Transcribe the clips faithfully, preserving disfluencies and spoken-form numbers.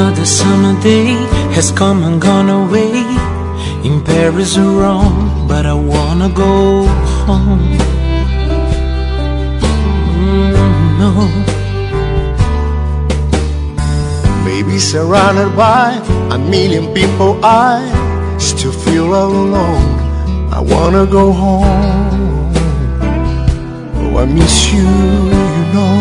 Another summer day has come and gone away, in Paris or Rome, but I wanna go home. Mm, no. Maybe surrounded by a million people, I still feel all alone. I wanna go home. Oh, I miss you, you know.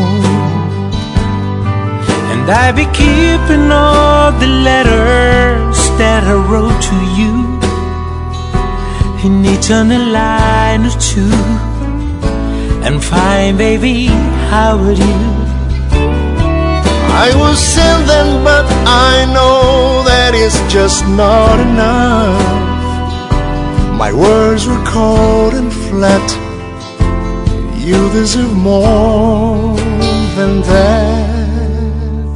And I be keeping all the letters that I wrote to you, in each on a line or two. And fine, baby, how are you? I will send them, but I know that it's just not enough. My words were cold and flat. You deserve more than that.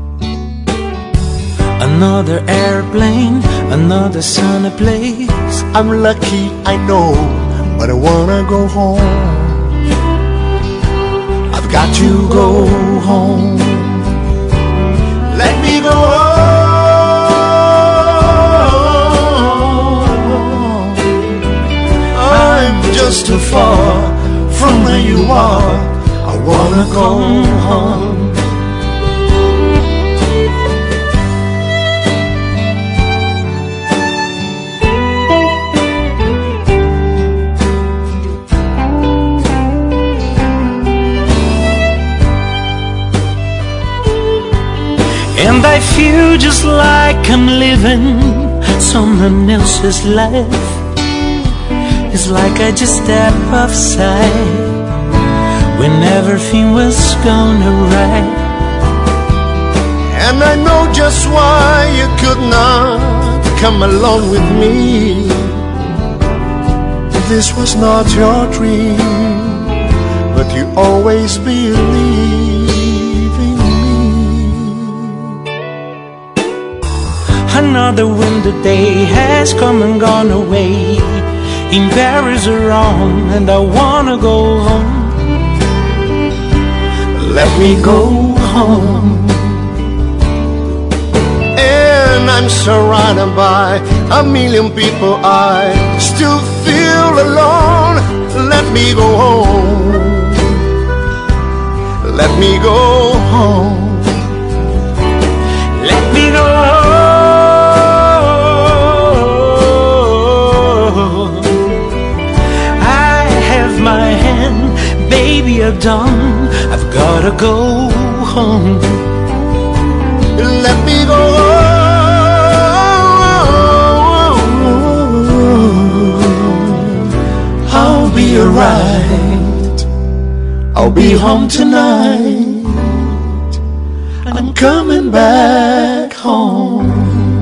Another airplane, another sunny place. I'm lucky, I know, but I wanna go home. I've got to go home. Let me go home. I'm just too far from where you are. I wanna go home. And I feel just like I'm living someone else's life. It's like I just step outside when everything was gonna right. And I know just why you could not come along with me. This was not your dream, but you always believe in me. Another winter day has come and gone away, in Paris or Rome, and I wanna go home. Let me go home. And I'm surrounded by a million people, I still feel alone. Let me go home. Let me go home. Let me go home. I have my hand, baby, you're done. I've gotta go home. Let me go home. I'll be alright. I'll be home tonight. I'm coming back home.